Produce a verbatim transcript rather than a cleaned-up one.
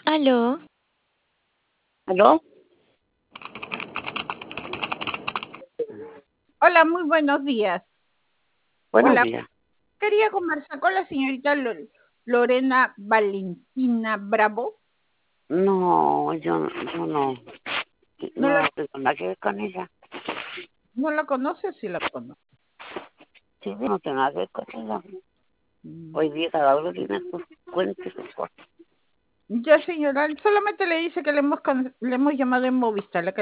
Aló. ¿Aló? Hola, muy buenos días. Buenos Hola, días. quería conversar con la señorita Lo- Lorena Valentina Bravo. No, yo, yo no, ¿No no la, tengo nada que ver con ella. no la conoce o sí la conoce? Sí, no tengo nada que ver con ella. Mm. Hoy día cada uno tiene sus cuentas y sus cosas. Ya, señora, solamente le dice que le hemos, can- le hemos llamado en Movistar, la que